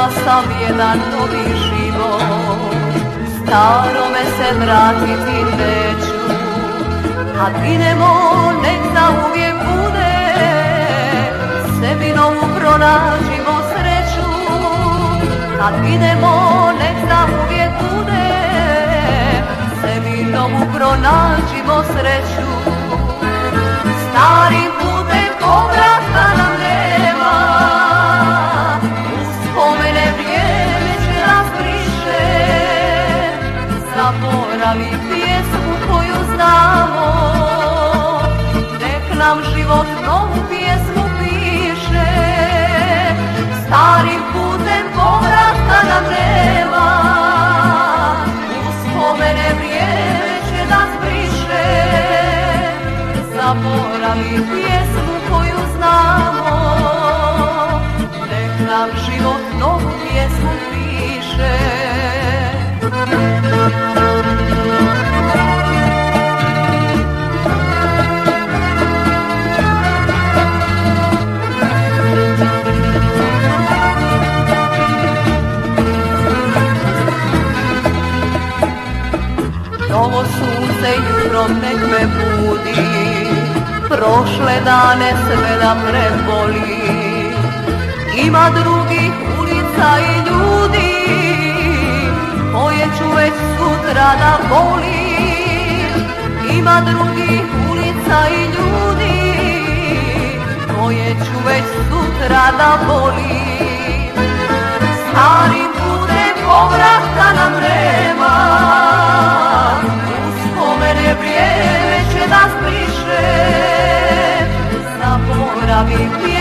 Počela sam jedan novi život, starome se vratiti neću. Kad idemo, nek zauvijek bude, sebi novu pronađimo sreću. Kad idemo, nek zauvijek bude, sebi novu pronađimo sreću. Starim putem povratka nam nema, uspomene vrijeme će nas briše. Zaboravi pjesmu koju znamo, nek nam život novu pjesmu piše. Starim putem povratka nam nema, uspomene vrijeme će nas briše. Zaboravi pjesmu koju znamo, nek nam život novu pjesmu piše. Novo sunce jutrom nek me budi, prošle dane sve da preboli. Ima drugih ulica i ljudi koje ću već sutra da volim. Ima drugih ulica i ljudi koje ću već sutra da volim. Starim putem povratka nam nema, uspomene vrijeme će nas briše. Zaboravi